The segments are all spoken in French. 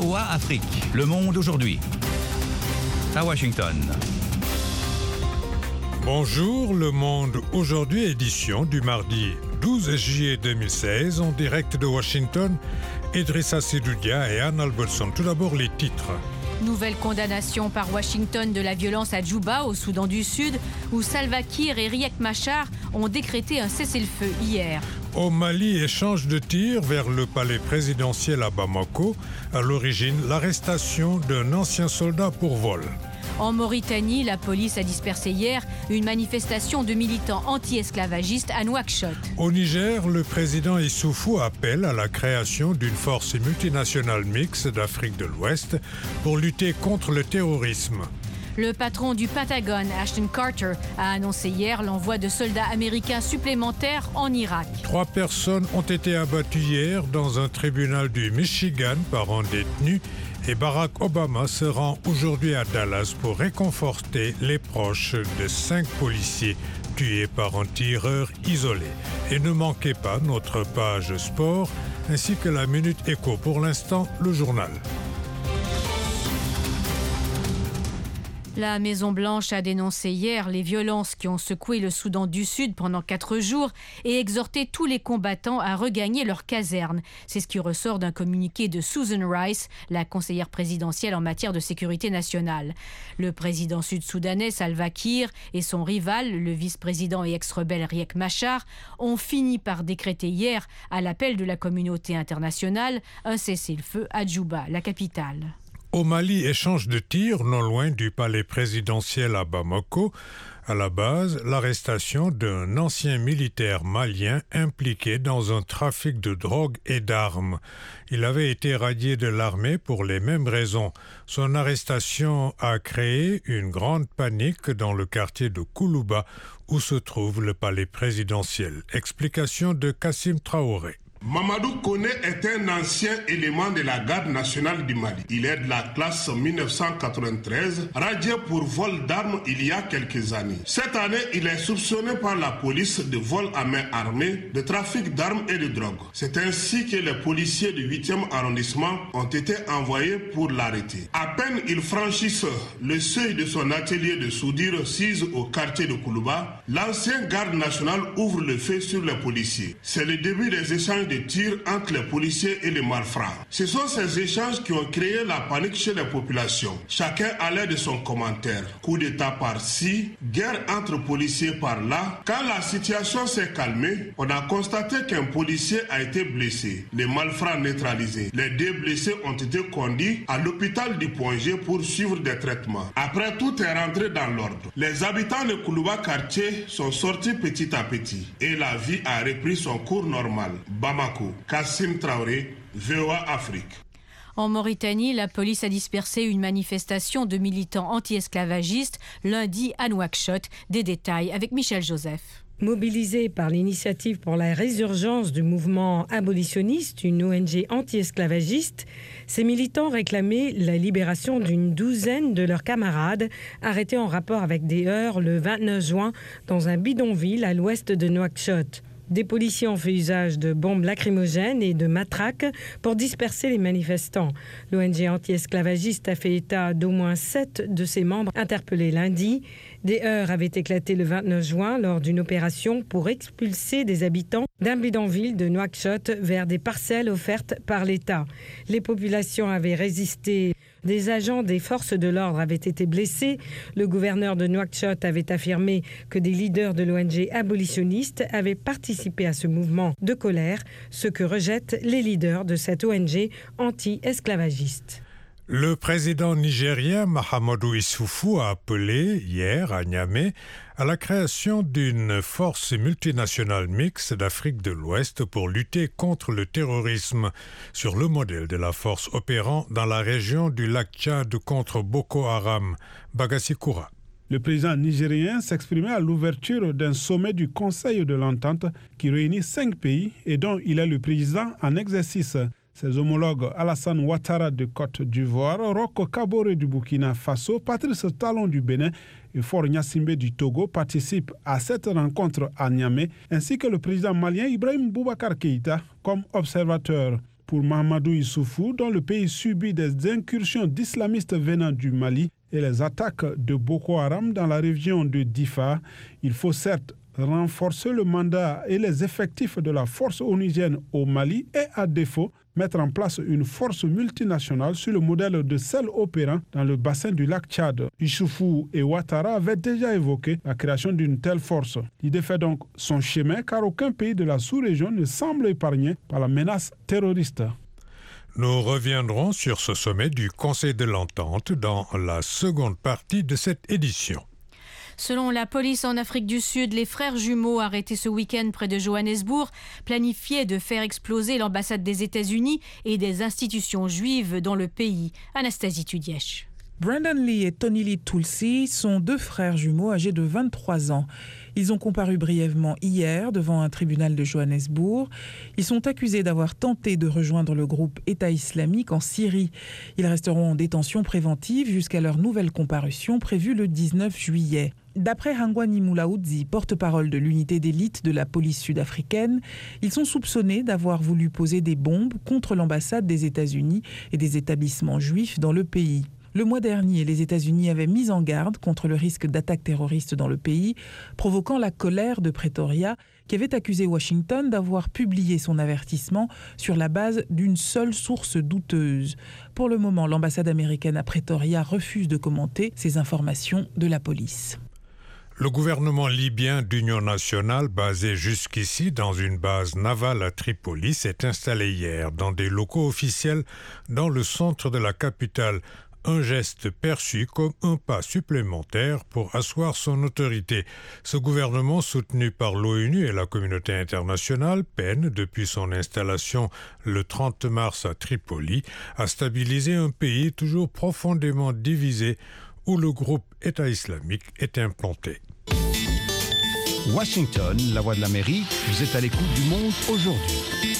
VOA Afrique. Le monde aujourd'hui. À Washington. Bonjour, Le Monde aujourd'hui, édition du mardi 12 juillet 2016, en direct de Washington. Idrissa Sedoudia et Anne Albertson. Tout d'abord, les titres. Nouvelle condamnation par Washington de la violence à Djouba, au Soudan du Sud, où Salva Kiir et Riek Machar ont décrété un cessez-le-feu hier. Au Mali, échange de tirs vers le palais présidentiel à Bamako. À l'origine, l'arrestation d'un ancien soldat pour vol. En Mauritanie, la police a dispersé hier une manifestation de militants anti-esclavagistes à Nouakchott. Au Niger, le président Issoufou appelle à la création d'une force multinationale mixte d'Afrique de l'Ouest pour lutter contre le terrorisme. Le patron du Pentagone, Ashton Carter, a annoncé hier l'envoi de soldats américains supplémentaires en Irak. 3 personnes ont été abattues hier dans un tribunal du Michigan par un détenu. Et Barack Obama se rend aujourd'hui à Dallas pour réconforter les proches de 5 policiers tués par un tireur isolé. Et ne manquez pas notre page sport ainsi que la Minute Éco. Pour l'instant, le journal. La Maison-Blanche a dénoncé hier les violences qui ont secoué le Soudan du Sud pendant 4 jours et exhorté tous les combattants à regagner leurs casernes. C'est ce qui ressort d'un communiqué de Susan Rice, la conseillère présidentielle en matière de sécurité nationale. Le président sud-soudanais Salva Kiir et son rival, le vice-président et ex-rebelle Riek Machar, ont fini par décréter hier, à l'appel de la communauté internationale, un cessez-le-feu à Djouba, la capitale. Au Mali, échange de tirs non loin du palais présidentiel à Bamako. À la base, l'arrestation d'un ancien militaire malien impliqué dans un trafic de drogue et d'armes. Il avait été radié de l'armée pour les mêmes raisons. Son arrestation a créé une grande panique dans le quartier de Koulouba, où se trouve le palais présidentiel. Explication de Kassim Traoré. Mamadou Koné est un ancien élément de la garde nationale du Mali. Il est de la classe 1993, radié pour vol d'armes il y a quelques années. Cette année, il est soupçonné par la police de vol à main armée, de trafic d'armes et de drogue. C'est ainsi que les policiers du 8e arrondissement ont été envoyés pour l'arrêter. À peine il franchissent le seuil de son atelier de soudure sise au quartier de Koulouba, l'ancien garde national ouvre le feu sur les policiers. C'est le début des échanges de tirs entre les policiers et les malfrats. Ce sont ces échanges qui ont créé la panique chez les populations. Chacun allait de son commentaire. Coup d'état par-ci, guerre entre policiers par-là. Quand la situation s'est calmée, on a constaté qu'un policier a été blessé. Les malfrats neutralisés. Les 2 blessés ont été conduits à l'hôpital du Point-G pour suivre des traitements. Après, tout est rentré dans l'ordre. Les habitants de Koulouba quartier sont sortis petit à petit et la vie a repris son cours normal. Bamako, Kassim Traoré, VOA Afrique. En Mauritanie, la police a dispersé une manifestation de militants anti-esclavagistes lundi à Nouakchott. Des détails avec Michel Joseph. Mobilisés par l'initiative pour la résurgence du mouvement abolitionniste, une ONG anti-esclavagiste, ces militants réclamaient la libération d'une douzaine de leurs camarades arrêtés en rapport avec des heurts le 29 juin dans un bidonville à l'ouest de Nouakchott. Des policiers ont fait usage de bombes lacrymogènes et de matraques pour disperser les manifestants. L'ONG anti-esclavagiste a fait état d'au moins 7 de ses membres interpellés lundi. Des heurts avaient éclaté le 29 juin lors d'une opération pour expulser des habitants d'un bidonville de Nouakchott vers des parcelles offertes par l'État. Les populations avaient résisté. Des agents des forces de l'ordre avaient été blessés. Le gouverneur de Nouakchott avait affirmé que des leaders de l'ONG abolitionniste avaient participé à ce mouvement de colère, ce que rejettent les leaders de cette ONG anti-esclavagiste. Le président nigérien Mahamadou Issoufou a appelé hier à Niamey à la création d'une force multinationale mixte d'Afrique de l'Ouest pour lutter contre le terrorisme, sur le modèle de la force opérant dans la région du lac Tchad contre Boko Haram. Bagassi Koura. Le président nigérien s'exprimait à l'ouverture d'un sommet du Conseil de l'Entente qui réunit 5 pays et dont il est le président en exercice. Ses homologues Alassane Ouattara de Côte d'Ivoire, Roch Kaboré du Burkina Faso, Patrice Talon du Bénin et Faure Gnassingbé du Togo participent à cette rencontre à Niamey, ainsi que le président malien Ibrahim Boubacar Keïta comme observateur. pour Mahamadou Issoufou, dont le pays subit des incursions d'islamistes venant du Mali et les attaques de Boko Haram dans la région de Difa. Il faut certes renforcer le mandat et les effectifs de la force onusienne au Mali et, à défaut, mettre en place une force multinationale sur le modèle de celle opérant dans le bassin du lac Tchad. Issoufou et Ouattara avaient déjà évoqué la création d'une telle force. L'idée fait donc son chemin car aucun pays de la sous-région ne semble épargné par la menace terroriste. Nous reviendrons sur ce sommet du Conseil de l'Entente dans la seconde partie de cette édition. Selon la police en Afrique du Sud, les frères jumeaux arrêtés ce week-end près de Johannesburg planifiaient de faire exploser l'ambassade des États-Unis et des institutions juives dans le pays. Anastasie Tudièche. Brandon Lee et Tony Lee Tulsi sont deux frères jumeaux âgés de 23 ans. Ils ont comparu brièvement hier devant un tribunal de Johannesburg. Ils sont accusés d'avoir tenté de rejoindre le groupe État islamique en Syrie. Ils resteront en détention préventive jusqu'à leur nouvelle comparution prévue le 19 juillet. D'après Hangwani Mulaudzi, porte-parole de l'unité d'élite de la police sud-africaine, ils sont soupçonnés d'avoir voulu poser des bombes contre l'ambassade des États-Unis et des établissements juifs dans le pays. Le mois dernier, les États-Unis avaient mis en garde contre le risque d'attaques terroristes dans le pays, provoquant la colère de Pretoria, qui avait accusé Washington d'avoir publié son avertissement sur la base d'une seule source douteuse. Pour le moment, l'ambassade américaine à Pretoria refuse de commenter ces informations de la police. Le gouvernement libyen d'union nationale, basé jusqu'ici dans une base navale à Tripoli, s'est installé hier dans des locaux officiels dans le centre de la capitale. Un geste perçu comme un pas supplémentaire pour asseoir son autorité. Ce gouvernement, soutenu par l'ONU et la communauté internationale, peine, depuis son installation le 30 mars à Tripoli, à stabiliser un pays toujours profondément divisé où le groupe État islamique est implanté. Washington, la voix de l'Amérique, vous êtes à l'écoute du monde aujourd'hui.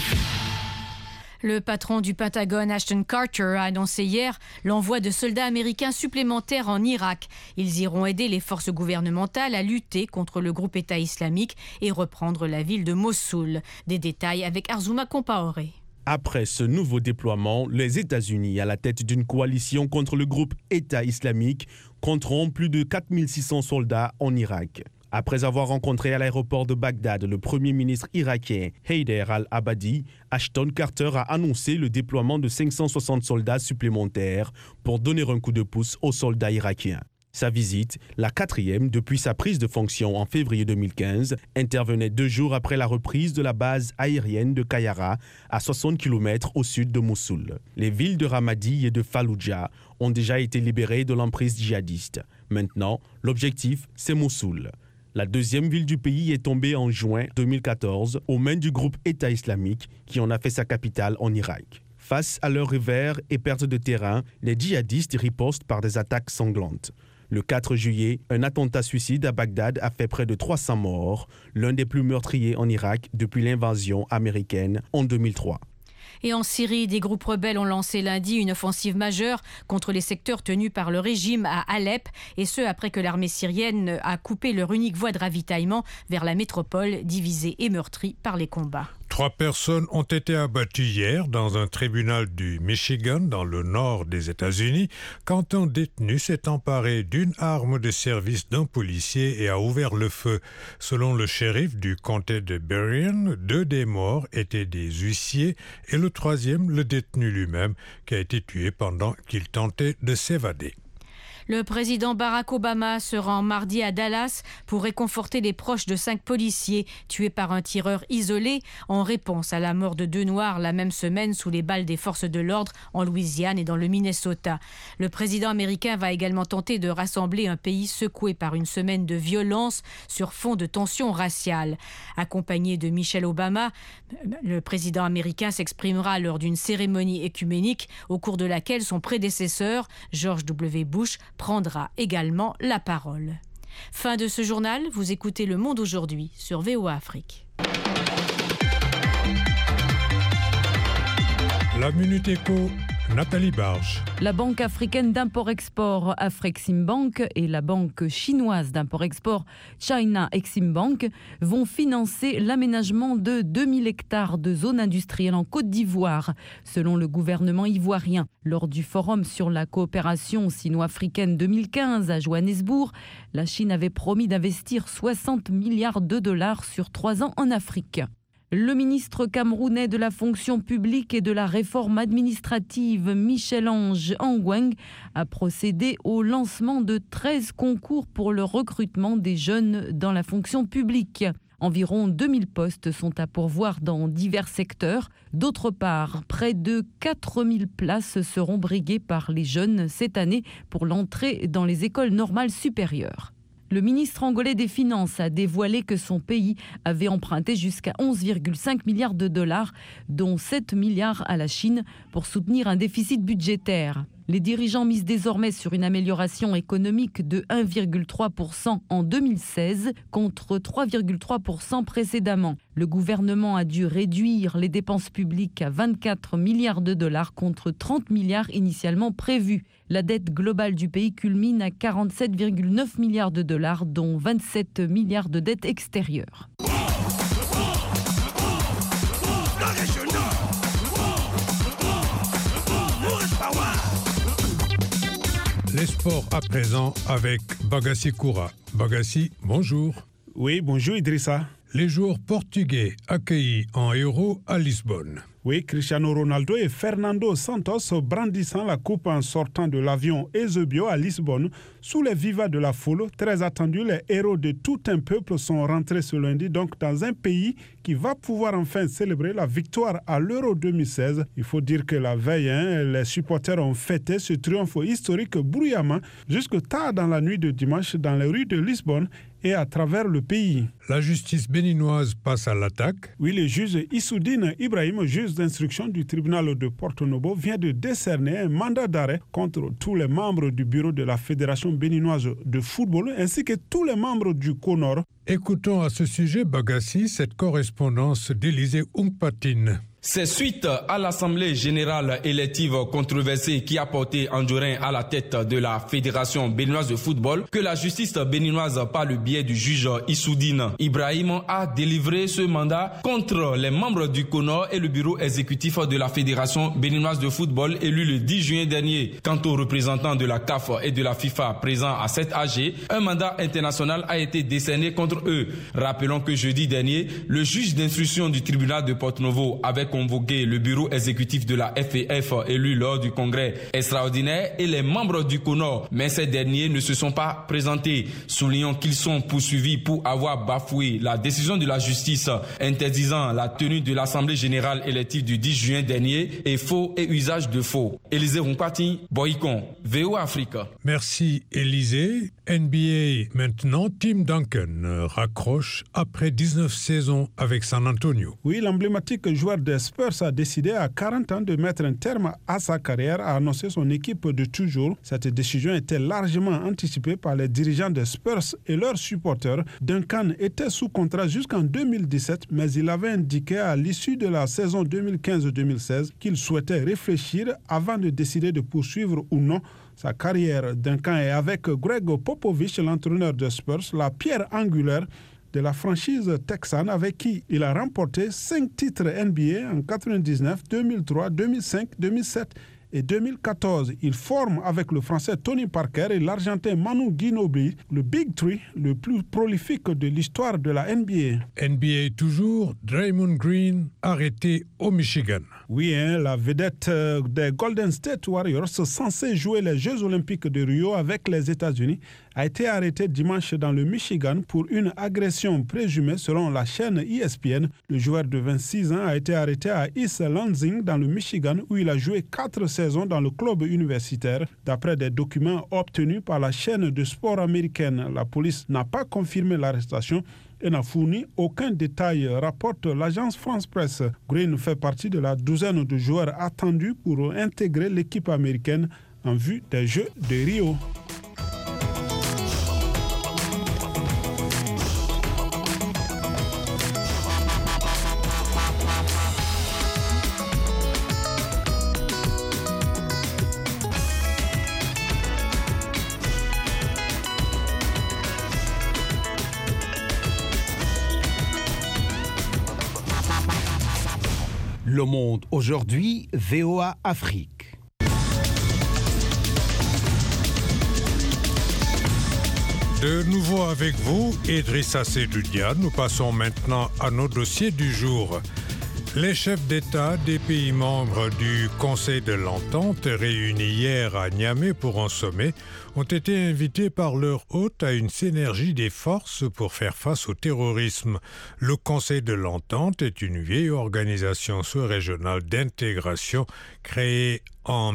Le patron du Pentagone, Ashton Carter, a annoncé hier l'envoi de soldats américains supplémentaires en Irak. Ils iront aider les forces gouvernementales à lutter contre le groupe État islamique et reprendre la ville de Mossoul. Des détails avec Arzouma Compaoré. Après ce nouveau déploiement, les États-Unis, à la tête d'une coalition contre le groupe État islamique, compteront plus de 4600 soldats en Irak. Après avoir rencontré à l'aéroport de Bagdad le Premier ministre irakien Haider al-Abadi, Ashton Carter a annoncé le déploiement de 560 soldats supplémentaires pour donner un coup de pouce aux soldats irakiens. Sa visite, la 4e depuis sa prise de fonction en février 2015, intervenait 2 jours après la reprise de la base aérienne de Kayara, à 60 km au sud de Mossoul. Les villes de Ramadi et de Fallujah ont déjà été libérées de l'emprise djihadiste. Maintenant, l'objectif, c'est Mossoul. La 2e ville du pays est tombée en juin 2014 aux mains du groupe État islamique qui en a fait sa capitale en Irak. Face à leur revers et perte de terrain, les djihadistes ripostent par des attaques sanglantes. Le 4 juillet, un attentat suicide à Bagdad a fait près de 300 morts, l'un des plus meurtriers en Irak depuis l'invasion américaine en 2003. Et en Syrie, des groupes rebelles ont lancé lundi une offensive majeure contre les secteurs tenus par le régime à Alep, et ce après que l'armée syrienne a coupé leur unique voie de ravitaillement vers la métropole, divisée et meurtrie par les combats. 3 personnes ont été abattues hier dans un tribunal du Michigan, dans le nord des États-Unis, quand un détenu s'est emparé d'une arme de service d'un policier et a ouvert le feu. Selon le shérif du comté de Berrien, 2 des morts étaient des huissiers et le 3e, le détenu lui-même, qui a été tué pendant qu'il tentait de s'évader. Le président Barack Obama se rend mardi à Dallas pour réconforter les proches de 5 policiers tués par un tireur isolé en réponse à la mort de 2 Noirs la même semaine sous les balles des forces de l'ordre en Louisiane et dans le Minnesota. Le président américain va également tenter de rassembler un pays secoué par une semaine de violence sur fond de tensions raciales. Accompagné de Michelle Obama, le président américain s'exprimera lors d'une cérémonie œcuménique au cours de laquelle son prédécesseur, George W. Bush, prendra également la parole. Fin de ce journal, vous écoutez Le Monde aujourd'hui sur VOA Afrique. La Minute Éco, Nathalie Barge. La banque africaine d'import-export Afreximbank et la banque chinoise d'import-export China Eximbank vont financer l'aménagement de 2000 hectares de zones industrielles en Côte d'Ivoire, selon le gouvernement ivoirien. Lors du forum sur la coopération sino-africaine 2015 à Johannesburg, la Chine avait promis d'investir 60 milliards de dollars sur 3 ans en Afrique. Le ministre camerounais de la fonction publique et de la réforme administrative, Michel-Ange Angweng, a procédé au lancement de 13 concours pour le recrutement des jeunes dans la fonction publique. Environ 2000 postes sont à pourvoir dans divers secteurs. D'autre part, près de 4000 places seront briguées par les jeunes cette année pour l'entrée dans les écoles normales supérieures. Le ministre angolais des Finances a dévoilé que son pays avait emprunté jusqu'à 11,5 milliards de dollars, dont 7 milliards à la Chine, pour soutenir un déficit budgétaire. Les dirigeants misent désormais sur une amélioration économique de 1,3% en 2016 contre 3,3% précédemment. Le gouvernement a dû réduire les dépenses publiques à 24 milliards de dollars contre 30 milliards initialement prévus. La dette globale du pays culmine à 47,9 milliards de dollars, dont 27 milliards de dettes extérieures. Les sports à présent avec Bagassi Koura. Bagassi, bonjour. Oui, bonjour Idrissa. Les joueurs portugais accueillis en héros à Lisbonne. Oui, Cristiano Ronaldo et Fernando Santos brandissant la coupe en sortant de l'avion Eusebio à Lisbonne. Sous les vivas de la foule, très attendus, les héros de tout un peuple sont rentrés ce lundi donc dans un pays qui va pouvoir enfin célébrer la victoire à l'Euro 2016. Il faut dire que la veille, les supporters ont fêté ce triomphe historique bruyamment jusque tard dans la nuit de dimanche dans les rues de Lisbonne et à travers le pays. La justice béninoise passe à l'attaque. Oui, le juge Issoudine Ibrahim, juge d'instruction du tribunal de Porto Novo, vient de décerner un mandat d'arrêt contre tous les membres du bureau de la Fédération béninoise de football ainsi que tous les membres du CONOR. Écoutons à ce sujet, Bagassi, cette correspondance d'Élysée Umpatine. C'est suite à l'Assemblée générale élective controversée qui a porté Anjorin à la tête de la Fédération béninoise de football que la justice béninoise, par le biais du juge Issoudine Ibrahim, a délivré ce mandat contre les membres du CONOR et le bureau exécutif de la Fédération béninoise de football élu le 10 juin dernier. Quant aux représentants de la CAF et de la FIFA présents à cette AG, un mandat international a été décerné contre eux. Rappelons que jeudi dernier, le juge d'instruction du tribunal de Porto Novo avait convoqué le bureau exécutif de la FEF élu lors du congrès extraordinaire et les membres du CONOR, mais ces derniers ne se sont pas présentés, soulignant qu'ils sont poursuivis pour avoir bafoué la décision de la justice interdisant la tenue de l'Assemblée générale élective du 10 juin dernier et faux et usage de faux. Élisée Rumpati, Boycon, VOA Afrique. Merci Élisée. NBA maintenant, Tim Duncan raccroche après 19 saisons avec San Antonio. Oui, l'emblématique joueur des Spurs a décidé à 40 ans de mettre un terme à sa carrière, a annoncé son équipe de toujours. Cette décision était largement anticipée par les dirigeants des Spurs et leurs supporters. Duncan était sous contrat jusqu'en 2017, mais il avait indiqué à l'issue de la saison 2015-2016 qu'il souhaitait réfléchir avant de décider de poursuivre ou non sa carrière. Duncan est avec Greg Popovich, l'entraîneur des Spurs, la pierre angulaire de la franchise texane avec qui il a remporté 5 titres NBA en 99, 2003, 2005, 2007 et 2014. Il forme avec le Français Tony Parker et l'Argentin Manu Ginobili le Big Three le plus prolifique de l'histoire de la NBA. NBA toujours, Draymond Green arrêté au Michigan. Oui, la vedette des Golden State Warriors, censée jouer les Jeux Olympiques de Rio avec les États-Unis, a été arrêté dimanche dans le Michigan pour une agression présumée selon la chaîne ESPN. Le joueur de 26 ans a été arrêté à East Lansing dans le Michigan où il a joué 4 saisons dans le club universitaire. D'après des documents obtenus par la chaîne de sport américaine, la police n'a pas confirmé l'arrestation et n'a fourni aucun détail, rapporte l'agence France Presse. Green fait partie de la douzaine de joueurs attendus pour intégrer l'équipe américaine en vue des Jeux de Rio. Le Monde aujourd'hui, VOA Afrique. De nouveau avec vous, Idrissa Seydoudia. Nous passons maintenant à nos dossiers du jour. Les chefs d'État des pays membres du Conseil de l'Entente, réunis hier à Niamey pour un sommet, ont été invités par leur hôte à une synergie des forces pour faire face au terrorisme. Le Conseil de l'Entente est une vieille organisation sous-régionale d'intégration créée en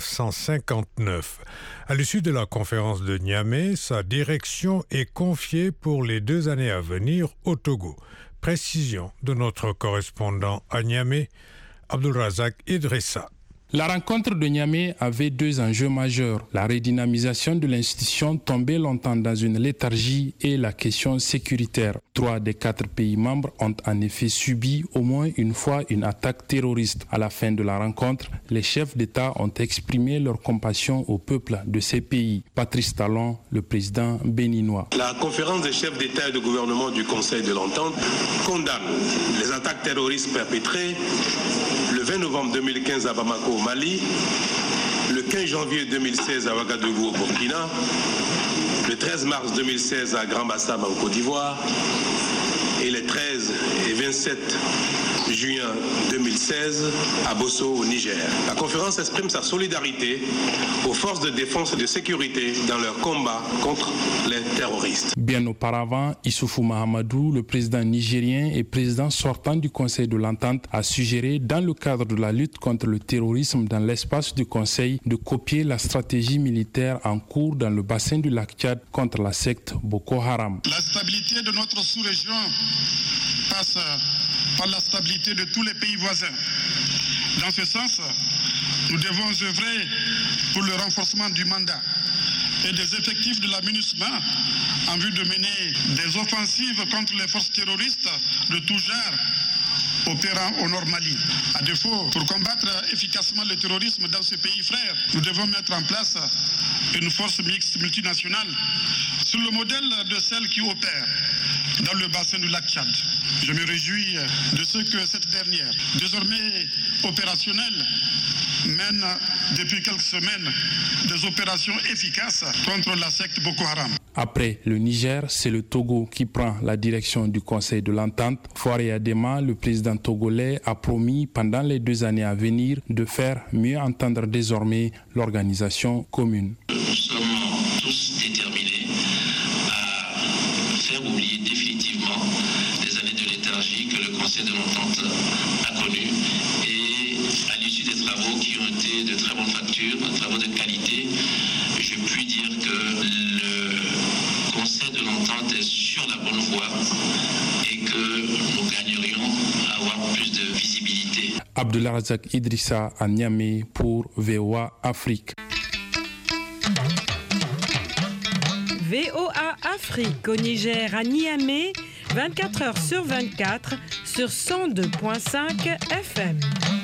1959. À l'issue de la conférence de Niamey, sa direction est confiée pour les 2 années à venir au Togo. Précision de notre correspondant à Niamey, Abdulrazak Idrissa. La rencontre de Niamey avait 2 enjeux majeurs, la redynamisation de l'institution tombée longtemps dans une léthargie et la question sécuritaire. 3 des 4 pays membres ont en effet subi au moins une fois une attaque terroriste. À la fin de la rencontre, les chefs d'État ont exprimé leur compassion au peuple de ces pays. Patrice Talon, le président béninois. La conférence des chefs d'État et de gouvernement du Conseil de l'Entente condamne les attaques terroristes perpétrées le 20 novembre 2015 à Bamako au Mali, le 15 janvier 2016 à Ouagadougou au Burkina, le 13 mars 2016 à Grand Bassam en Côte d'Ivoire et les 13 et 27 juin 2016 à Bosso au Niger. La conférence exprime sa solidarité aux forces de défense et de sécurité dans leur combat contre les terroristes. Bien auparavant, Issoufou Mahamadou, le président nigérien et président sortant du Conseil de l'Entente, a suggéré dans le cadre de la lutte contre le terrorisme dans l'espace du Conseil de copier la stratégie militaire en cours dans le bassin du lac Tchad contre la secte Boko Haram. La stabilité de notre sous-région passe par la stabilité de tous les pays voisins. Dans ce sens, nous devons œuvrer pour le renforcement du mandat et des effectifs de la MINUSMA en vue de mener des offensives contre les forces terroristes de tout genre opérant au Nord Mali. À défaut, pour combattre efficacement le terrorisme dans ce pays frère, nous devons mettre en place une force mixte multinationale sur le modèle de celle qui opère dans le bassin du lac Tchad. Je me réjouis de ce que cette dernière, désormais opérationnelle, mène depuis quelques semaines des opérations efficaces contre la secte Boko Haram. Après le Niger, c'est le Togo qui prend la direction du Conseil de l'Entente. Fouré Adema, le président togolais, a promis pendant les 2 années à venir de faire mieux entendre désormais l'organisation commune. Nous sommes tous déterminés à faire oublier définitivement les années de léthargie que le Conseil de l'Entente a connues. Et à l'issue des travaux qui ont été de très bonne facture, des travaux de qualité, je puis dire que le Conseil de l'Entente est sur la bonne voie et que nous gagnerions à avoir plus de visibilité. Abdulrazak Idrissa à Niamey pour VOA Afrique. VOA Afrique au Niger à Niamey, 24 heures sur 24 sur 102.5 FM.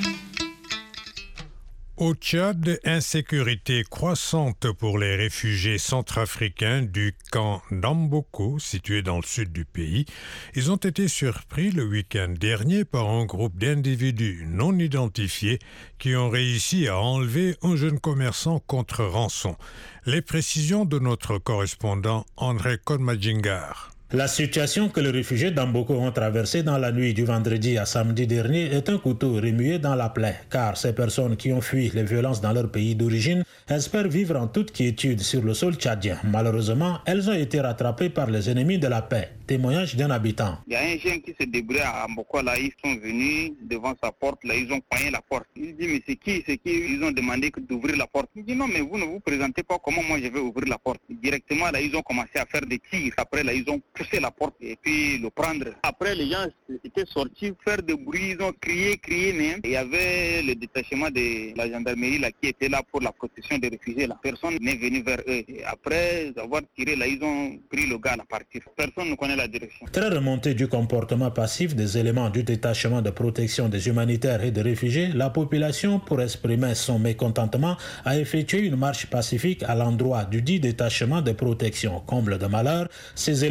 Au Tchad, insécurité croissante pour les réfugiés centrafricains du camp d'Amboko, situé dans le sud du pays. Ils ont été surpris le week-end dernier par un groupe d'individus non identifiés qui ont réussi à enlever un jeune commerçant contre rançon. Les précisions de notre correspondant André Kodmadjingar. La situation que les réfugiés d'Amboko ont traversée dans la nuit du vendredi à samedi dernier est un couteau remué dans la plaie, car ces personnes qui ont fui les violences dans leur pays d'origine espèrent vivre en toute quiétude sur le sol tchadien. Malheureusement, elles ont été rattrapées par les ennemis de la paix. Témoignage d'un habitant. Il y a un jeune qui se débrouille à Amboko, là, ils sont venus devant sa porte, là, ils ont cogné la porte. Il dit, mais c'est qui? Ils ont demandé d'ouvrir la porte. Il dit, non, mais vous ne vous présentez pas, comment moi je vais ouvrir la porte? Directement, là, ils ont commencé à faire des tirs. Après, là, ils ont poussé la porte et puis le prendre. Après, les gens étaient sortis faire de bruit, ils ont crié, mais il y avait le détachement de la gendarmerie, là, qui était là pour la protection des réfugiés, là. Personne n'est venu vers eux. Et après avoir tiré, là, ils ont pris le gars à partir. Personne ne connaît la direction. Très remonté du comportement passif des éléments du détachement de protection des humanitaires et des réfugiés, la population, pour exprimer son mécontentement, a effectué une marche pacifique à l'endroit du dit détachement de protection. Comble de malheur, ces éléments ont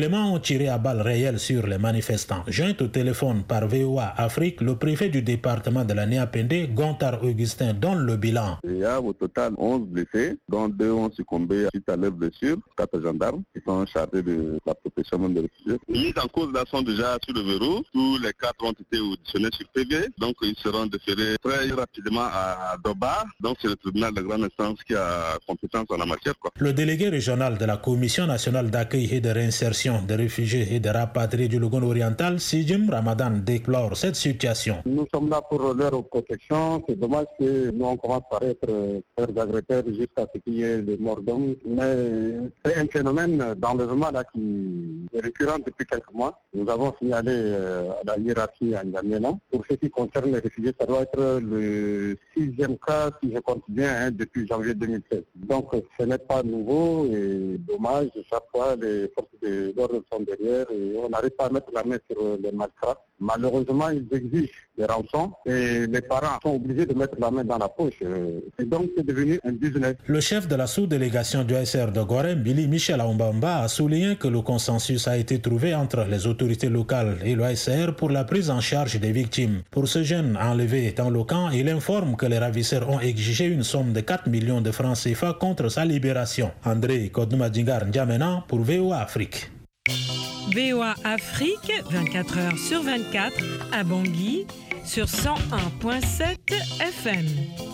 tiré à balles réelles sur les manifestants. Joint au téléphone par VOA Afrique, le préfet du département de la Niapende, Gontard Augustin, donne le bilan. Il y a au total 11 blessés, dont 2 ont succombé suite à leurs blessures, 4 gendarmes qui sont chargés de la protection des réfugiés. Les mises en cause là sont déjà sur le verrou. Tous les 4 ont été auditionnés sur PV, donc ils seront déférés très rapidement à Doba. Donc c'est le tribunal de grande instance qui a compétence en la matière. Le délégué régional de la Commission nationale d'accueil et de réinsertion des réfugiés et des rapatriés du Logone oriental, Sijim Ramadan, déplore cette situation. Nous sommes là pour leur protection. C'est dommage que nous on commence par être leurs agresseurs jusqu'à ce qu'il y ait des morts d'hommes. Mais c'est un phénomène d'enlèvement là qui est récurrent depuis quelques mois. Nous avons signalé à la hiérarchie en N'Djamena. Pour ce qui concerne les réfugiés, ça doit être le 6e cas, si je compte bien, depuis janvier 2016. Donc ce n'est pas nouveau et dommage. Chaque fois, les forces de l'ordre sont derrière et on n'arrive pas à mettre la main sur les malfrats. Malheureusement, ils exigent des rançons et les parents sont obligés de mettre la main dans la poche. Et donc, c'est devenu un business. Le chef de la sous-délégation du ASR de Gorée, Billy Michel Aoumbamba, a souligné que le consensus a été trouvé entre les autorités locales et le ASR pour la prise en charge des victimes. Pour ce jeune enlevé dans le camp, il informe que les ravisseurs ont exigé une somme de 4 millions de francs CFA contre sa libération. André Kodoumadjingar N'Djamena pour VOA Afrique. VOA Afrique, 24 heures sur 24, à Bangui, sur 101.7 FM.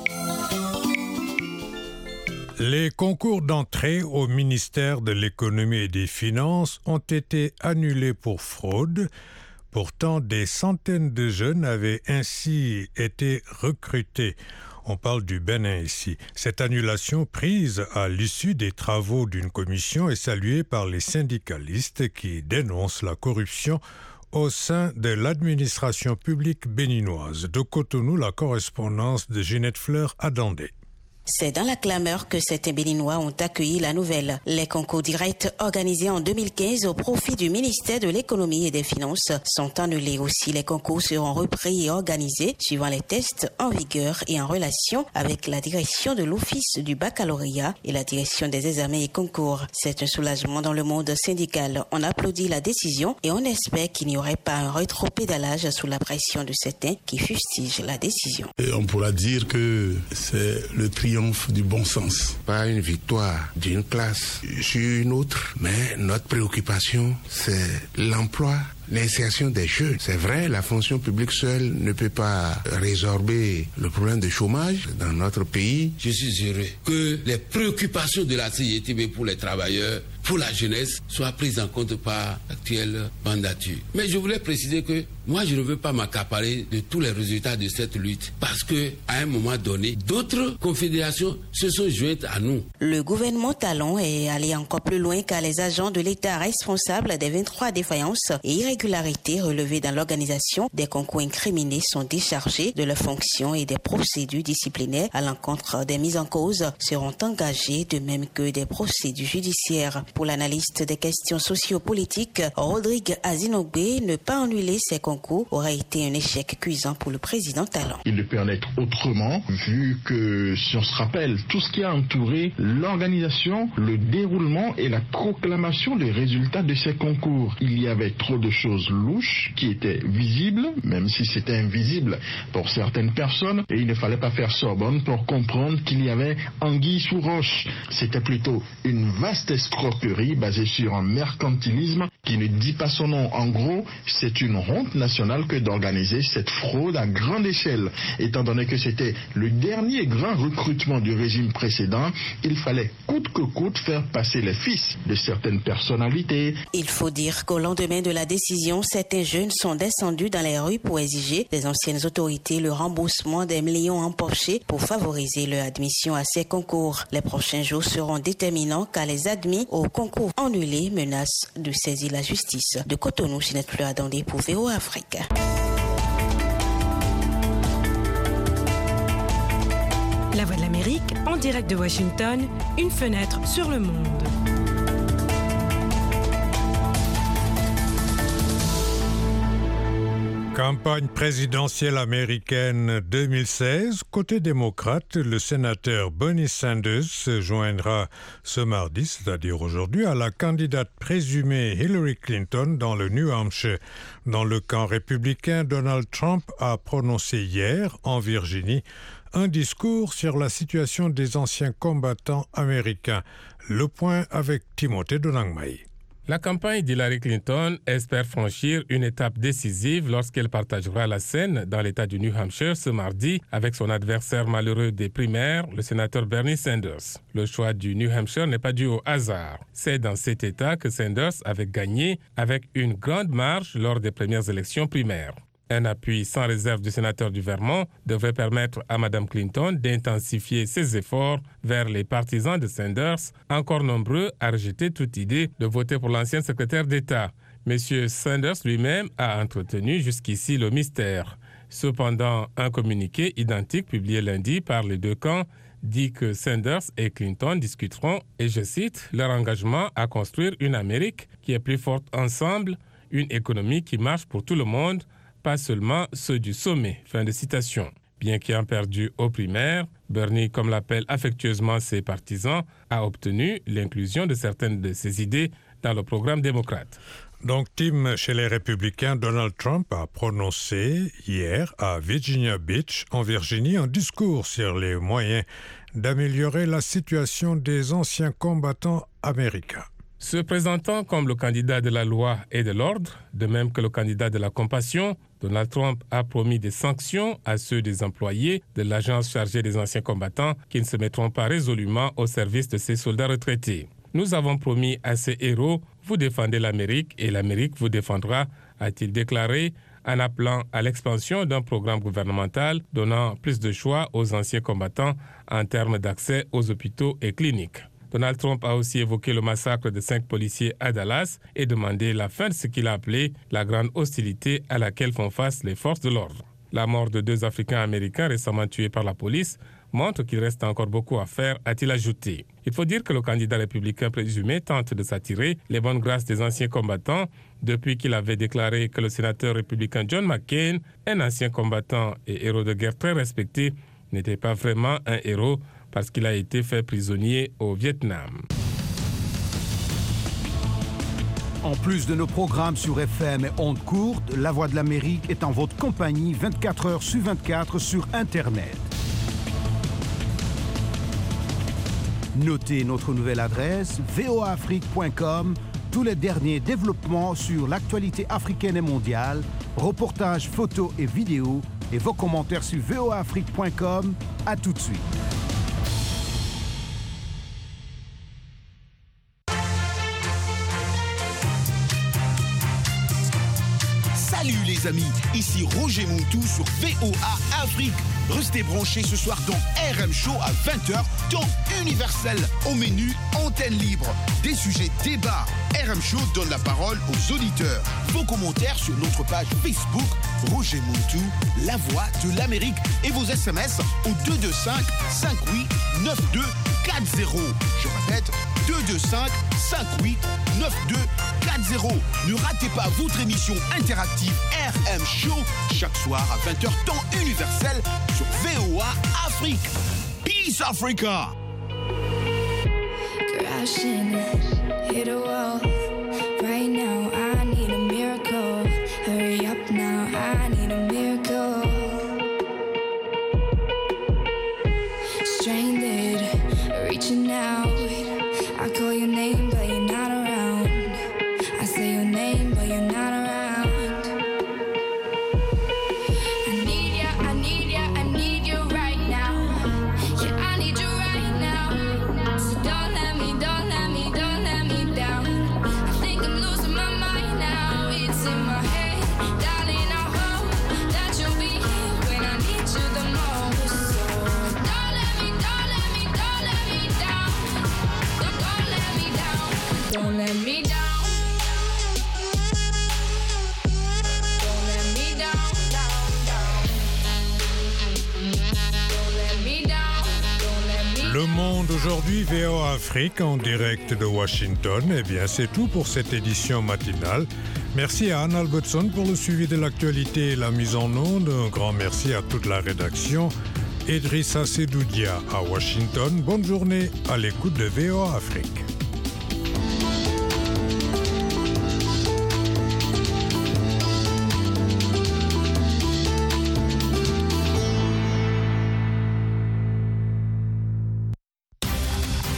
Les concours d'entrée au ministère de l'économie et des finances ont été annulés pour fraude. Pourtant, des centaines de jeunes avaient ainsi été recrutés. On parle du Bénin ici. Cette annulation prise à l'issue des travaux d'une commission est saluée par les syndicalistes qui dénoncent la corruption au sein de l'administration publique béninoise. De Cotonou, la correspondance de Ginette Fleur à Dandé. C'est dans la clameur que certains Béninois ont accueilli la nouvelle. Les concours directs organisés en 2015 au profit du ministère de l'économie et des finances sont annulés aussi. Les concours seront repris et organisés suivant les tests en vigueur et en relation avec la direction de l'office du baccalauréat et la direction des examens et concours. C'est un soulagement dans le monde syndical. On applaudit la décision et on espère qu'il n'y aurait pas un rétropédalage sous la pression de certains qui fustigent la décision. Et on pourra dire que c'est le triomphe du bon sens. Pas une victoire d'une classe sur une autre, mais notre préoccupation, c'est l'emploi, l'insertion des jeunes. C'est vrai, la fonction publique seule ne peut pas résorber le problème de chômage dans notre pays. Je suis heureux que les préoccupations de la CGTB pour les travailleurs, pour la jeunesse, soient prises en compte par l'actuelle mandature. Mais je voulais préciser que moi, je ne veux pas m'accaparer de tous les résultats de cette lutte parce que, à un moment donné, d'autres confédérations se sont jointes à nous. Le gouvernement Talon est allé encore plus loin car les agents de l'État responsables des 23 défaillances et irrégularités relevées dans l'organisation des concours incriminés sont déchargés de leurs fonctions et des procédures disciplinaires à l'encontre des mises en cause seront engagées, de même que des procédures judiciaires. Pour l'analyste des questions sociopolitiques, Rodrigue Azinogbe, ne pas annuler ces concours aurait été un échec cuisant pour le président Talon. Il ne peut en être autrement, vu que, si on se rappelle, tout ce qui a entouré l'organisation, le déroulement et la proclamation des résultats de ces concours. Il y avait trop de choses louches qui étaient visibles, même si c'était invisible pour certaines personnes, et il ne fallait pas faire Sorbonne pour comprendre qu'il y avait anguille sous roche. C'était plutôt une vaste escroquerie basée sur un mercantilisme qui ne dit pas son nom. En gros, c'est une honte nationale que d'organiser cette fraude à grande échelle. Étant donné que c'était le dernier grand recrutement du régime précédent, il fallait coûte que coûte faire passer les fils de certaines personnalités. Il faut dire qu'au lendemain de la décision, certains jeunes sont descendus dans les rues pour exiger des anciennes autorités le remboursement des millions empochés pour favoriser leur admission à ces concours. Les prochains jours seront déterminants car les admis au concours annulés menacent de saisir la justice. De Cotonou, Ginette Fleur Dandé pour VOA Afrique. La Voix de l'Amérique, en direct de Washington, une fenêtre sur le monde. Campagne présidentielle américaine 2016. Côté démocrate, le sénateur Bernie Sanders se joindra ce mardi, c'est-à-dire aujourd'hui, à la candidate présumée Hillary Clinton dans le New Hampshire. Dans le camp républicain, Donald Trump a prononcé hier, en Virginie, un discours sur la situation des anciens combattants américains. Le point avec Timothée Donangmaï. La campagne d'Hillary Clinton espère franchir une étape décisive lorsqu'elle partagera la scène dans l'État du New Hampshire ce mardi avec son adversaire malheureux des primaires, le sénateur Bernie Sanders. Le choix du New Hampshire n'est pas dû au hasard. C'est dans cet État que Sanders avait gagné avec une grande marge lors des premières élections primaires. Un appui sans réserve du sénateur du Vermont devrait permettre à Mme Clinton d'intensifier ses efforts vers les partisans de Sanders, encore nombreux à rejeter toute idée de voter pour l'ancien secrétaire d'État. M. Sanders lui-même a entretenu jusqu'ici le mystère. Cependant, un communiqué identique publié lundi par les deux camps dit que Sanders et Clinton discuteront, et je cite, leur engagement à construire une Amérique qui est plus forte ensemble, une économie qui marche pour tout le monde, pas seulement ceux du sommet. Fin de citation. Bien qu'ayant perdu aux primaires, Bernie, comme l'appellent affectueusement ses partisans, a obtenu l'inclusion de certaines de ses idées dans le programme démocrate. Donc, Tim, chez les Républicains, Donald Trump a prononcé hier à Virginia Beach, en Virginie, un discours sur les moyens d'améliorer la situation des anciens combattants américains. Se présentant comme le candidat de la loi et de l'ordre, de même que le candidat de la compassion, Donald Trump a promis des sanctions à ceux des employés de l'agence chargée des anciens combattants qui ne se mettront pas résolument au service de ces soldats retraités. Nous avons promis à ces héros, vous défendez l'Amérique et l'Amérique vous défendra, a-t-il déclaré, en appelant à l'expansion d'un programme gouvernemental donnant plus de choix aux anciens combattants en termes d'accès aux hôpitaux et cliniques. Donald Trump a aussi évoqué le massacre de 5 policiers à Dallas et demandé la fin de ce qu'il a appelé la grande hostilité à laquelle font face les forces de l'ordre. La mort de 2 Africains-Américains récemment tués par la police montre qu'il reste encore beaucoup à faire, a-t-il ajouté. Il faut dire que le candidat républicain présumé tente de s'attirer les bonnes grâces des anciens combattants depuis qu'il avait déclaré que le sénateur républicain John McCain, un ancien combattant et héros de guerre très respecté, n'était pas vraiment un héros parce qu'il a été fait prisonnier au Vietnam. En plus de nos programmes sur FM et ondes courtes, La Voix de l'Amérique est en votre compagnie 24 heures sur 24 sur Internet. Notez notre nouvelle adresse voaafrique.com, tous les derniers développements sur l'actualité africaine et mondiale, reportages, photos et vidéos, et vos commentaires sur voaafrique.com. À tout de suite. Salut les amis, ici Roger Montou sur VOA Afrique. Restez branchés ce soir dans RM Show à 20h, temps universel. Au menu, antenne libre. Des sujets débats. RM Show donne la parole aux auditeurs. Vos commentaires sur notre page Facebook, Roger Montou, la voix de l'Amérique. Et vos SMS au 225 58 92 40. Je répète, 225 58 92 40. Ne ratez pas votre émission interactive RM Show chaque soir à 20h temps universel sur VOA Afrique. Peace Africa. Crashing, hit a wall. Right now I need a miracle. Hurry up now, I need a miracle. Stranded, reaching out. I call your name but you're not around. I say your name but you're not around. I need ya, I need ya, I need you right now. Yeah, I need you right now. So don't let me, don't let me, don't let me down. I think I'm losing my mind now. It's in my head, darling, I hope that you'll be here when I need you the most. So don't let me, don't let me, don't let me down. Don't let me down. aujourd'hui, VOA Afrique en direct de Washington. Eh bien, c'est tout pour cette édition matinale. Merci à Anne Albertson pour le suivi de l'actualité et la mise en onde. Un grand merci à toute la rédaction. Idrissa Sedoudia à Washington. Bonne journée à l'écoute de VOA Afrique.